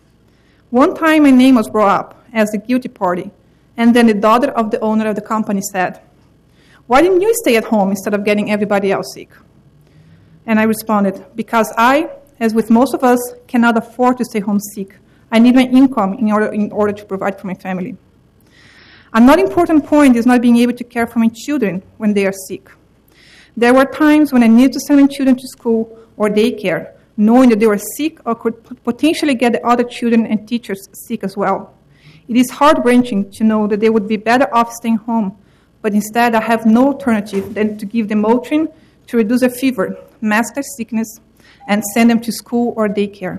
One time my name was brought up as the guilty party, and then the daughter of the owner of the company said, why didn't you stay at home instead of getting everybody else sick? And I responded, because I, as with most of us, cannot afford to stay home sick. I need my income in order to provide for my family. Another important point is not being able to care for my children when they are sick. There were times when I needed to send my children to school or daycare, knowing that they were sick or could potentially get the other children and teachers sick as well. It is heart-wrenching to know that they would be better off staying home, but instead I have no alternative than to give them Motrin to reduce their fever, mask their sickness, and send them to school or daycare.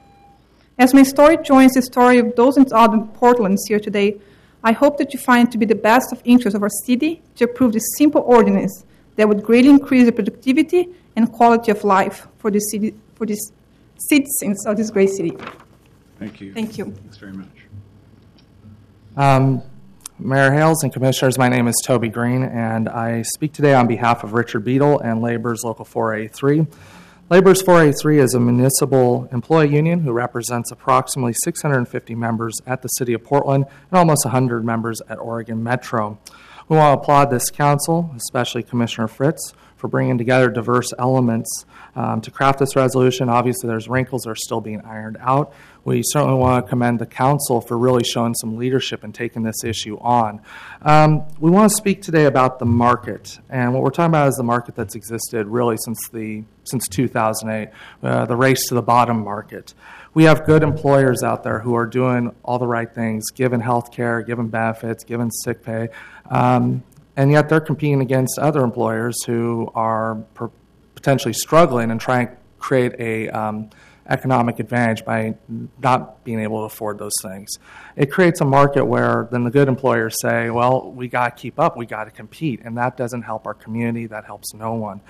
As my story joins the story of dozens of other Portlands here today, I hope that you find it to be the best of interest of our city to approve this simple ordinance that would greatly increase the productivity and quality of life for the citizens of this great city. Thank you. Thank you. Thanks very much. Mayor Hales and Commissioners, my name is Toby Green, and I speak today on behalf of Richard Beadle and Labor's Local 4A3. Labor's 4A3 is a municipal employee union who represents approximately 650 members at the City of Portland and almost 100 members at Oregon Metro. We want to applaud this council, especially Commissioner Fritz, for bringing together diverse elements to craft this resolution. Obviously, there's wrinkles that are still being ironed out. We certainly want to commend the council for really showing some leadership and taking this issue on. We want to speak today about the market, and what we're talking about is the market that's existed really since 2008, the race to the bottom market. We have good employers out there who are doing all the right things, giving health care, giving benefits, giving sick pay, and yet they're competing against other employers who are potentially struggling and trying to create a economic advantage by not being able to afford those things. It creates a market where then the good employers say, well, we got to keep up, we got to compete, and that doesn't help our community, that helps no one.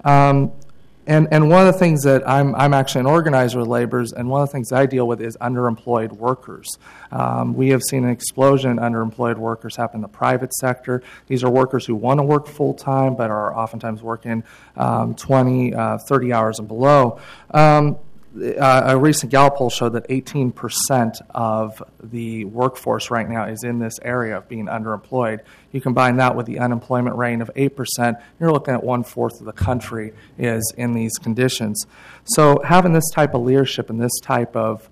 And one of the things that I'm actually an organizer with laborers, and one of the things I deal with is underemployed workers. We have seen an explosion in underemployed workers happen in the private sector. These are workers who want to work full-time but are oftentimes working 20, 30 hours and below. A recent Gallup poll showed that 18% of the workforce right now is in this area of being underemployed. You combine that with the unemployment rate of 8%, you're looking at 1/4 of the country is in these conditions. So having this type of leadership and this type of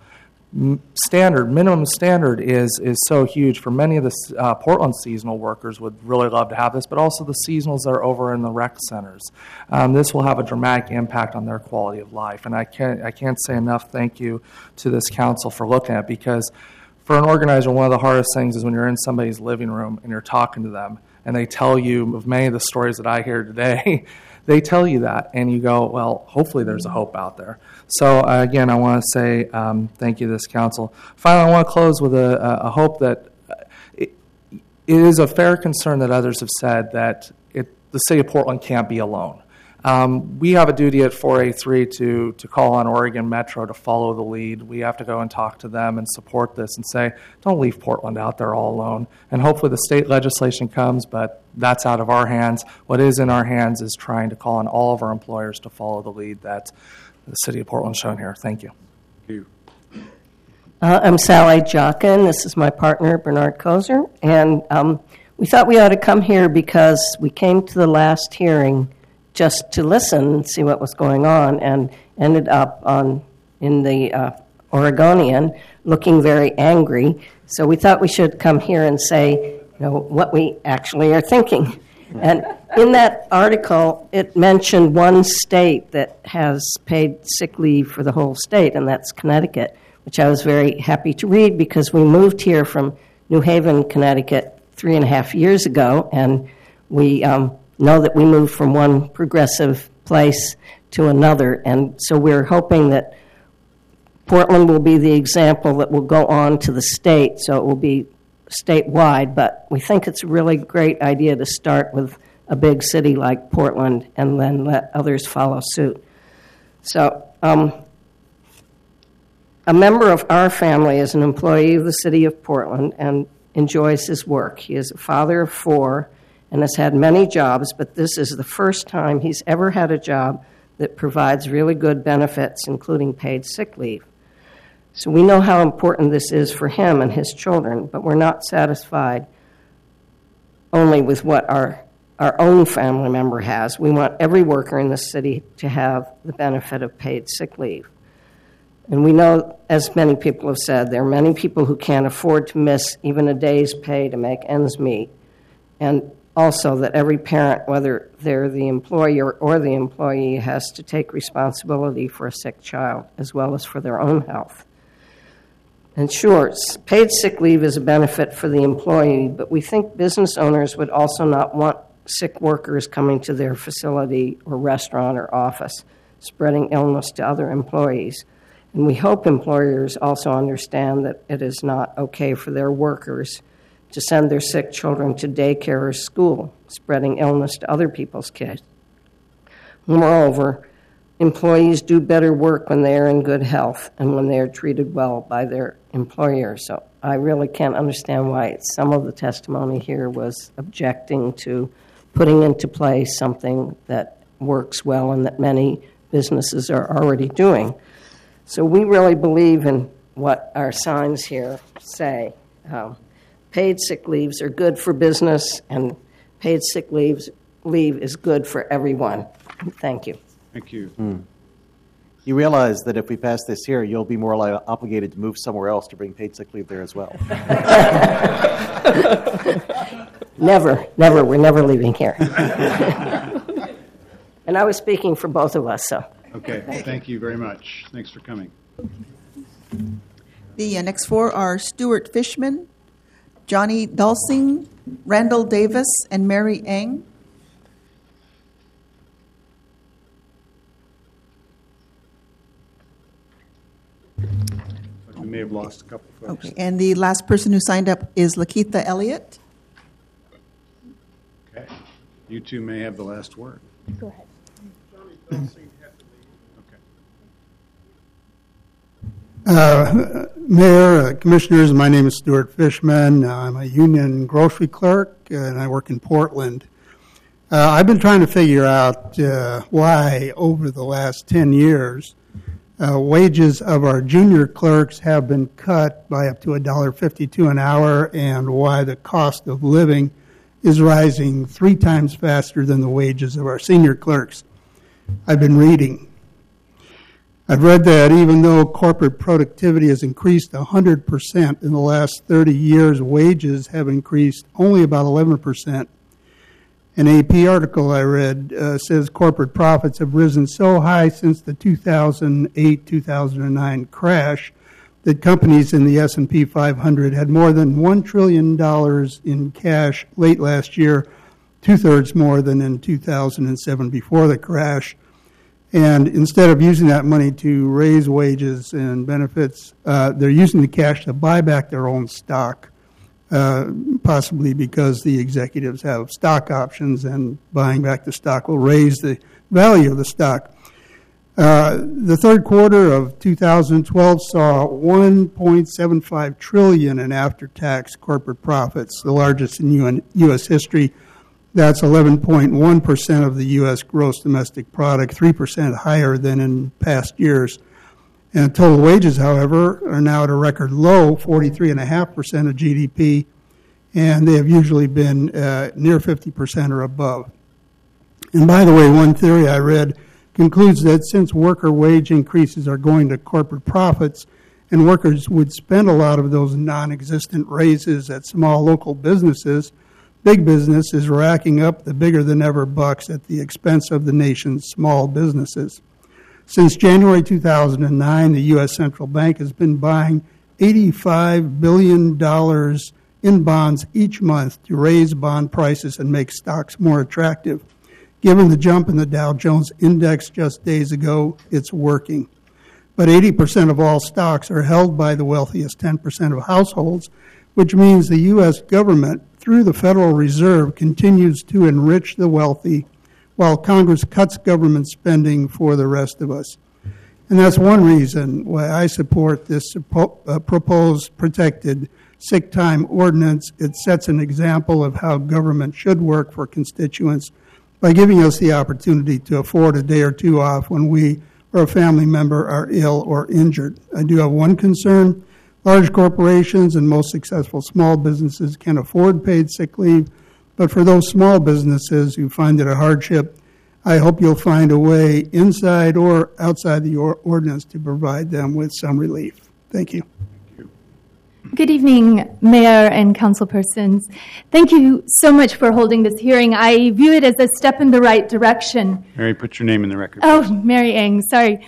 minimum standard is so huge for many of the Portland seasonal workers would really love to have this, but also the seasonals that are over in the rec centers. This will have a dramatic impact on their quality of life, and I can't say enough thank you to this council for looking at it, because for an organizer, one of the hardest things is when you're in somebody's living room and you're talking to them and they tell you of many of the stories that I hear today. They tell you that, and you go, well, hopefully there's a hope out there. So, again, I want to say thank you to this council. Finally, I want to close with a hope that it is a fair concern that others have said that the city of Portland can't be alone. We have a duty at 4A3 to call on Oregon Metro to follow the lead. We have to go and talk to them and support this and say, don't leave Portland out there all alone. And hopefully the state legislation comes, but that's out of our hands. What is in our hands is trying to call on all of our employers to follow the lead that the city of Portland has shown here. Thank you. Thank you. I'm Sally Jockin. This is my partner, Bernard Kozer. And we thought we ought to come here because we came to the last hearing just to listen and see what was going on, and ended up in the Oregonian looking very angry. So we thought we should come here and say, what we actually are thinking. And in that article, it mentioned one state that has paid sick leave for the whole state, and that's Connecticut, which I was very happy to read because we moved here from New Haven, Connecticut 3.5 years ago, and we know that we moved from one progressive place to another. And so we're hoping that Portland will be the example that will go on to the state, so it will be statewide. But we think it's a really great idea to start with a big city like Portland and then let others follow suit. So a member of our family is an employee of the city of Portland and enjoys his work. He is a father of 4 and has had many jobs, but this is the first time he's ever had a job that provides really good benefits, including paid sick leave. So we know how important this is for him and his children, but we're not satisfied only with what our own family member has. We want every worker in the city to have the benefit of paid sick leave. And we know, as many people have said, there are many people who can't afford to miss even a day's pay to make ends meet. And also that every parent, whether they're the employer or the employee, has to take responsibility for a sick child as well as for their own health. And sure, paid sick leave is a benefit for the employee, but we think business owners would also not want sick workers coming to their facility or restaurant or office, spreading illness to other employees. And we hope employers also understand that it is not okay for their workers to send their sick children to daycare or school, spreading illness to other people's kids. Moreover, employees do better work when they are in good health and when they are treated well by their employer. So I really can't understand why some of the testimony here was objecting to putting into place something that works well and that many businesses are already doing. So we really believe in what our signs here say. Paid sick leaves are good for business, and paid sick leaves leave is good for everyone. Thank you. Thank you. You realize that if we pass this here, you'll be more obligated to move somewhere else to bring paid sick leave there as well. Never. We're never leaving here. And I was speaking for both of us, so. Okay, thank you very much. Thanks for coming. The next four are Stuart Fishman, Johnny Dulsing, Randall Davis, and Mary Eng. We may have lost a couple folks. Okay, and the last person who signed up is Lakeitha Elliott. Okay. You two may have the last word. Go ahead. Mayor, Commissioners, my name is Stuart Fishman. I'm a union grocery clerk, and I work in Portland. I've been trying to figure out why, over the last 10 years, wages of our junior clerks have been cut by up to $1.52 an hour, and why the cost of living is rising 3 times faster than the wages of our senior clerks. I've been reading. I've read that even though corporate productivity has increased 100% in the last 30 years, wages have increased only about 11%. An AP article I read says corporate profits have risen so high since the 2008-2009 crash that companies in the S&P 500 had more than $1 trillion in cash late last year, 2/3 more than in 2007 before the crash. And instead of using that money to raise wages and benefits, they're using the cash to buy back their own stock, possibly because the executives have stock options and buying back the stock will raise the value of the stock. The third quarter of 2012 saw $1.75 trillion in after-tax corporate profits, the largest in U.S. history. That's 11.1% of the U.S. gross domestic product, 3% higher than in past years. And total wages, however, are now at a record low, 43.5% of GDP, and they have usually been near 50% or above. And by the way, one theory I read concludes that since worker wage increases are going to corporate profits, and workers would spend a lot of those non-existent raises at small local businesses, big business is racking up the bigger-than-ever bucks at the expense of the nation's small businesses. Since January 2009, the U.S. Central Bank has been buying $85 billion in bonds each month to raise bond prices and make stocks more attractive. Given the jump in the Dow Jones Index just days ago, it's working. But 80% of all stocks are held by the wealthiest 10% of households, which means the U.S. government, through the Federal Reserve, continues to enrich the wealthy while Congress cuts government spending for the rest of us. And that's one reason why I support this proposed protected sick time ordinance. It sets an example of how government should work for constituents by giving us the opportunity to afford a day or two off when we or a family member are ill or injured. I do have one concern. Large corporations and most successful small businesses can afford paid sick leave, but for those small businesses who find it a hardship, I hope you'll find a way inside or outside the ordinance to provide them with some relief. Thank you. Good evening, Mayor and councilpersons. Thank you so much for holding this hearing. I view it as a step in the right direction. Mary, put your name in the record. Oh, Mary Eng, sorry.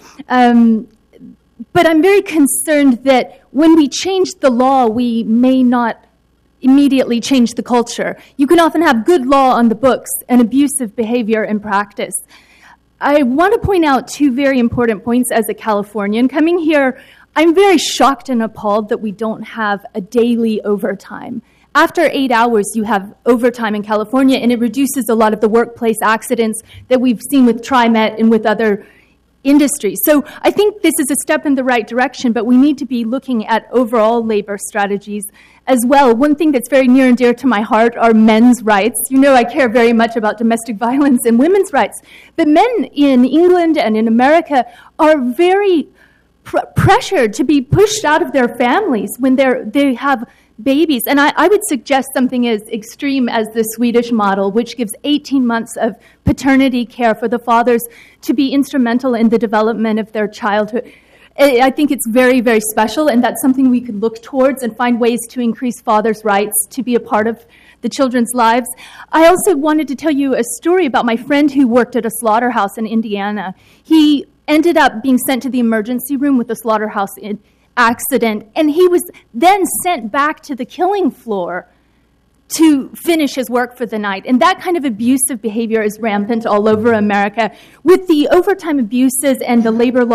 But I'm very concerned that when we change the law, we may not immediately change the culture. You can often have good law on the books and abusive behavior in practice. I want to point out 2 very important points as a Californian. Coming here, I'm very shocked and appalled that we don't have a daily overtime. After 8 hours, you have overtime in California, and it reduces a lot of the workplace accidents that we've seen with TriMet and with other industries. So I think this is a step in the right direction, but we need to be looking at overall labor strategies as well. One thing that's very near and dear to my heart are men's rights. You know I care very much about domestic violence and women's rights. But men in England and in America are very pressured to be pushed out of their families when they have babies. And I would suggest something as extreme as the Swedish model, which gives 18 months of paternity care for the fathers to be instrumental in the development of their childhood. I think it's very, very special, and that's something we could look towards and find ways to increase fathers' rights to be a part of the children's lives. I also wanted to tell you a story about my friend who worked at a slaughterhouse in Indiana. He ended up being sent to the emergency room with a slaughterhouse accident, and he was then sent back to the killing floor to finish his work for the night. And that kind of abusive behavior is rampant all over America. With the overtime abuses and the labor law